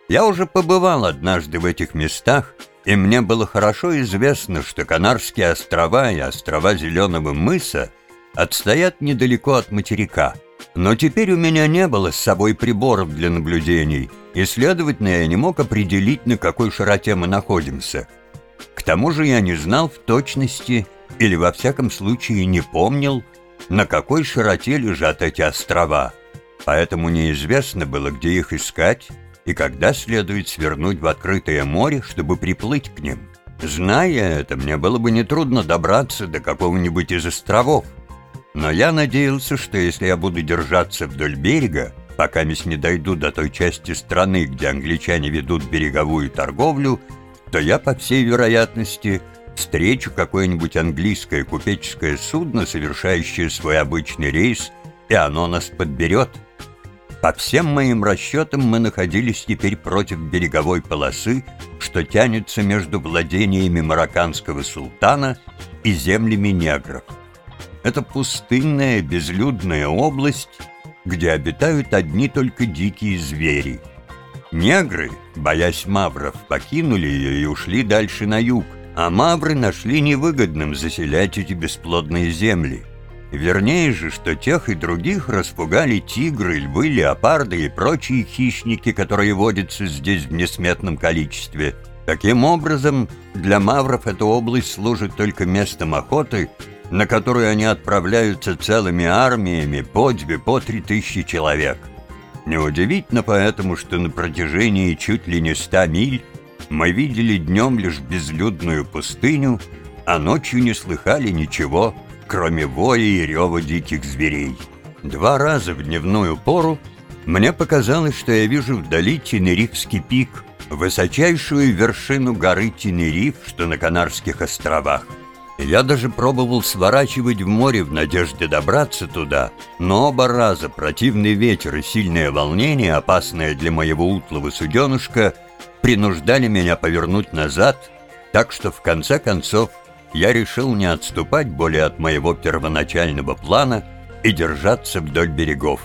Я уже побывал однажды в этих местах, и мне было хорошо известно, что Канарские острова и острова Зеленого мыса отстоят недалеко от материка. Но теперь у меня не было с собой приборов для наблюдений, и, следовательно, я не мог определить, на какой широте мы находимся. К тому же я не знал в точности, или во всяком случае не помнил, на какой широте лежат эти острова, поэтому неизвестно было, где их искать и когда следует свернуть в открытое море, чтобы приплыть к ним. Зная это, мне было бы нетрудно добраться до какого-нибудь из островов, но я надеялся, что если я буду держаться вдоль берега, пока не дойду до той части страны, где англичане ведут береговую торговлю, то я, по всей вероятности, встречу какое-нибудь английское купеческое судно, совершающее свой обычный рейс, и оно нас подберет. По всем моим расчетам мы находились теперь против береговой полосы, что тянется между владениями марокканского султана и землями негров. Это пустынная, безлюдная область, где обитают одни только дикие звери. Негры, боясь мавров, покинули ее и ушли дальше на юг, а мавры нашли невыгодным заселять эти бесплодные земли. Вернее же, что тех и других распугали тигры, львы, леопарды и прочие хищники, которые водятся здесь в несметном количестве. Таким образом, для мавров эта область служит только местом охоты, на которую они отправляются целыми армиями по 3000 человек. Неудивительно поэтому, что на протяжении чуть ли не 100 миль мы видели днем лишь безлюдную пустыню, а ночью не слыхали ничего, кроме воя и рева диких зверей. 2 раза в дневную пору мне показалось, что я вижу вдали Тенерифский пик, высочайшую вершину горы Тенериф, что на Канарских островах. Я даже пробовал сворачивать в море в надежде добраться туда, но оба раза противный ветер и сильное волнение, опасное для моего утлого суденышка, принуждали меня повернуть назад, так что в конце концов я решил не отступать более от моего первоначального плана и держаться вдоль берегов.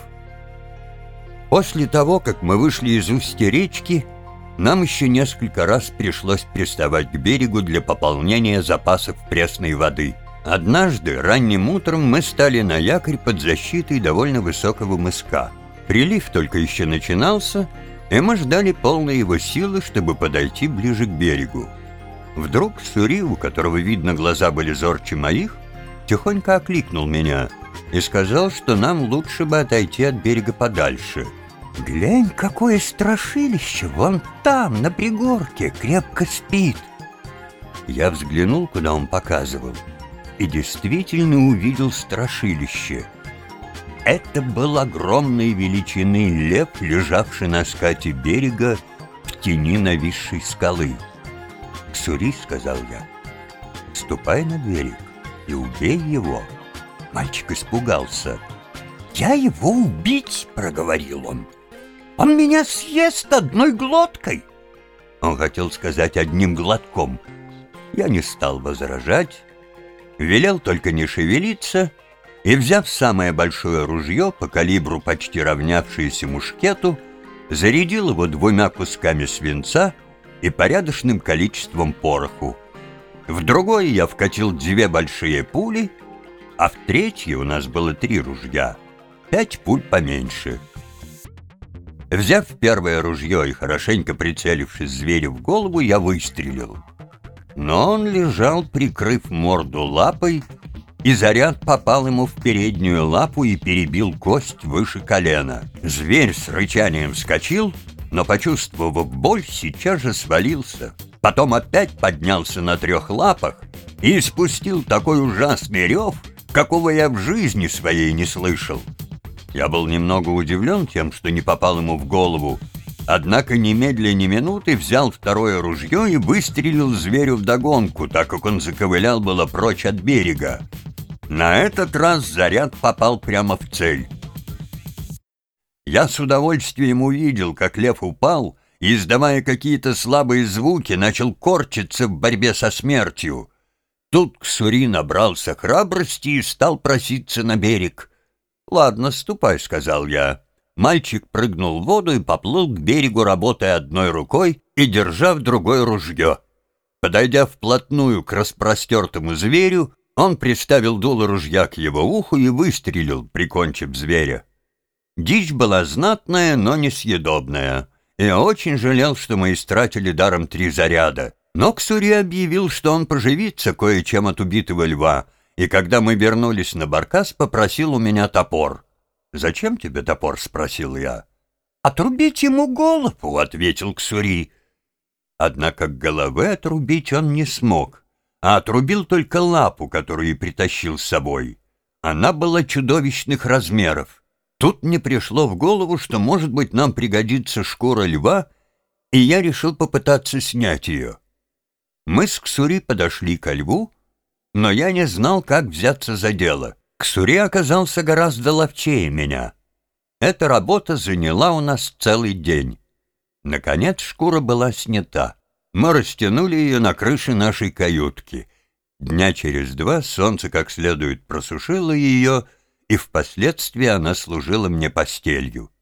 После того, как мы вышли из устья речки, нам еще несколько раз пришлось приставать к берегу для пополнения запасов пресной воды. Однажды ранним утром мы стали на якорь под защитой довольно высокого мыска. Прилив только еще начинался, и мы ждали полной его силы, чтобы подойти ближе к берегу. Вдруг Сури, у которого, видно, глаза были зорче моих, тихонько окликнул меня и сказал, что нам лучше бы отойти от берега подальше. «Глянь, какое страшилище! Вон там, на пригорке, крепко спит!» Я взглянул, куда он показывал, и действительно увидел страшилище. Это был огромной величины лев, лежавший на скате берега в тени нависшей скалы. «Ксури, — сказал я, — ступай на берег и убей его». Мальчик испугался. «Я его убить? — проговорил он. — Он меня съест одной глоткой!» Он хотел сказать одним глотком. Я не стал возражать, велел только не шевелиться и, взяв самое большое ружье, по калибру почти равнявшееся мушкету, зарядил его 2 кусками свинца и порядочным количеством пороху. В другое я вкатил 2 большие пули, а в третье, у нас было 3 ружья, 5 пуль поменьше. Взяв первое ружье и хорошенько прицелившись зверю в голову, я выстрелил. Но он лежал, прикрыв морду лапой, и заряд попал ему в переднюю лапу и перебил кость выше колена. Зверь с рычанием вскочил, но, почувствовав боль, сейчас же свалился. Потом опять поднялся на 3 лапах и испустил такой ужасный рев, какого я в жизни своей не слышал. Я был немного удивлен тем, что не попал ему в голову, однако немедля ни минуты взял второе ружье и выстрелил зверю вдогонку, так как он заковылял было прочь от берега. На этот раз заряд попал прямо в цель. Я с удовольствием увидел, как лев упал и, издавая какие-то слабые звуки, начал корчиться в борьбе со смертью. Тут Ксури набрался храбрости и стал проситься на берег. «Ладно, ступай, — сказал я, Мальчик прыгнул в воду и поплыл к берегу, работая одной рукой и держа в другой ружье. Подойдя вплотную к распростертому зверю, он приставил дуло ружья к его уху и выстрелил, прикончив зверя. Дичь была знатная, но несъедобная. Я очень жалел, что мы истратили даром 3 заряда. Но Ксури объявил, что он поживится кое-чем от убитого льва, и когда мы вернулись на баркас, попросил у меня топор. «Зачем тебе топор?» — спросил я. «Отрубить ему голову», — ответил Ксури. Однако головы отрубить он не смог, а отрубил только лапу, которую притащил с собой. Она была чудовищных размеров. Тут мне пришло в голову, что, может быть, нам пригодится шкура льва, и я решил попытаться снять ее. Мы с Ксури подошли ко льву, но я не знал, как взяться за дело. Ксури оказался гораздо ловчее меня. Эта работа заняла у нас целый день. Наконец шкура была снята. Мы растянули ее на крыше нашей каютки. Дня через 2 солнце как следует просушило ее, и впоследствии она служила мне постелью.